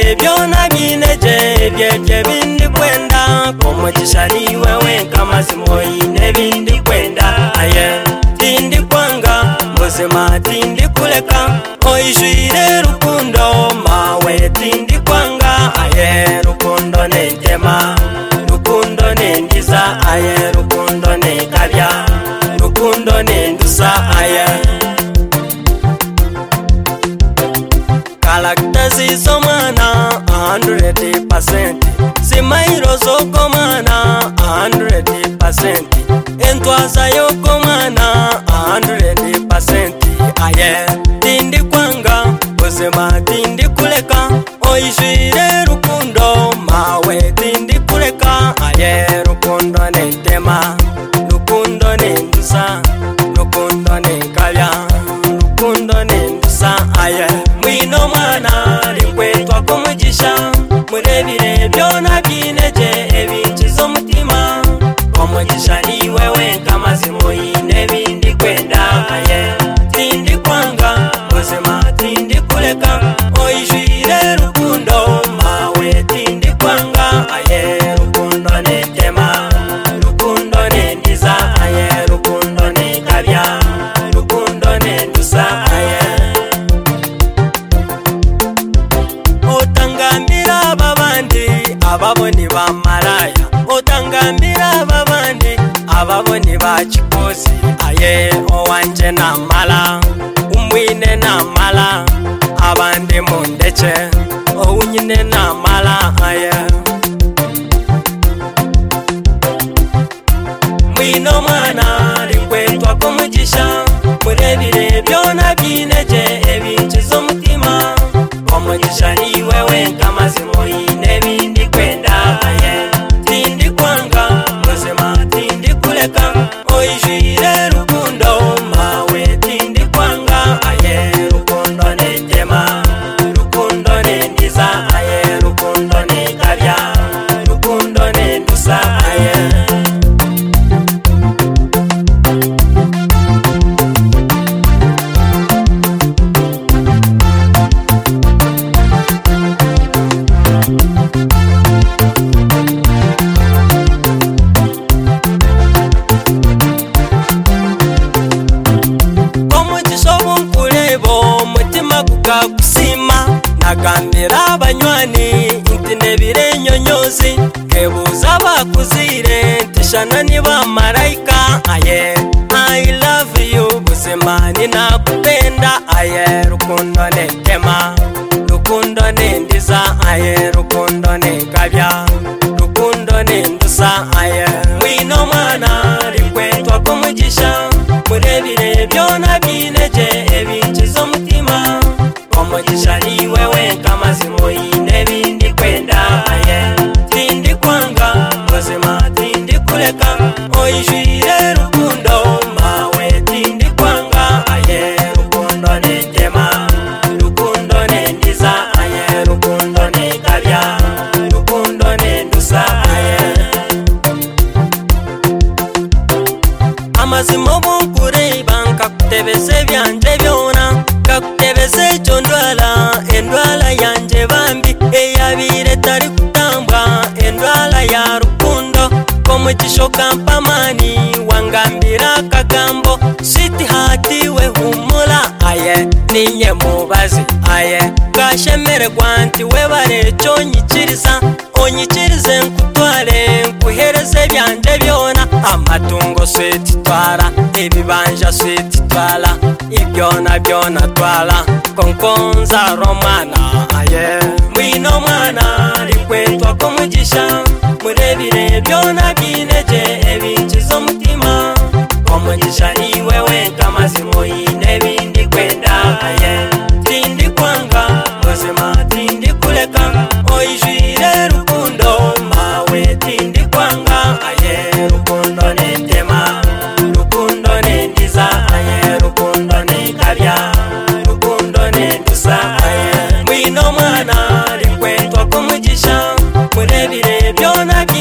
murebire byona bineje byebye bindi kwenda komugisha ni wewe kamazimo yine bindi kwenda aye tindi kwanga muzima tindi kuleka oyijwire rukundo mawe tindi kwanga aye rukundo nentema rukundo nendiza aye rukundo nekabya rukundo nendusa aye Kalaktazi somana 100% Simairo zokomana 100% Entwaza yokomana 100% Aye, tindi kwanga Uzema tindi kuleka Oishire rukundo Mawe tindi kuleka Aye, rukundo nentema Rukundo nendusa Rukundo nenkabya Rukundo nendusa Aye Mwino mwana rikwetwa kumugisha murebire byona bineje ebinchizo mutima kumugisha ni wewe kamazimo yine bindi kwenda aye tindi kwanga uzima tindi kuleka oyijwire rukundo mawe tindi kwanga aye rukundo netema rukundo nendiza aye rukundo nekabya rukundo nendusa aye Otangambira babandi ababoni ba maraya Otangambira babandi ababoni ba chikosi aye owanje na mala umwine na mala abandi mundeche ounyine na mala aye Mwino mwana rikwetwa kumugisha murebire byona bineje ebinchizo mutima Kumugisha ni wewe kamazimo yine bindi kwenda aye tindi kwanga muzima tindi kuleka oyijwire rukundo mawe tindi kwanga aye rukundo netema rukundo nendiza aye rukundo nekabya rukundo nendusa aye kusima nagambira abanywani intinebire nyonyozi kebuza bakuzire ntishana niba marayika aye I love you buzima ninakupenda aye rukundo netema rukundo nendiza aye rukundo nekabya rukundo nendusa aye Mwino mwana rikwetwa kumugisha murebire byona bineje ebinchizo mutima Kumugisha ni wewe kamazimo yine bindi kwenda aye tindi kwanga muzima tindi kuleka oyijwire rukundo mawe tindi kwanga aye rukundo netema rukundo nendiza aye rukundo nekabya rukundo nendusa aye Amazimo bunkureba nkakutebese byanje byona kakutebese chondwala endwala yanje bambi eyabire tari kutambwa endwala ya rukundo komugisho kampamani wangambira kagambo siti hati we humula aye ninye mubazi aye gashemere gwanti webare chonyikiriza onyikirize nkutware nkuhereze byanje byona amatungo swetitwara ebibanja swetitwara ibyona byona twala konkonza romana aye Mwino mwana rikwetwa kumugisha murebire byona bineje ebinchizo mutima Kumugisha ni wewe kamazimo yine bindi kwenda aye tindi kwanga muzima tindi kuleka oyijwire rukundo mawe tindi kwanga aye rukundo netema rukundo nendiza aye rukundo nekabya rukundo nendusa aye Mwino mwana rikwetwa kumugisha murebire byona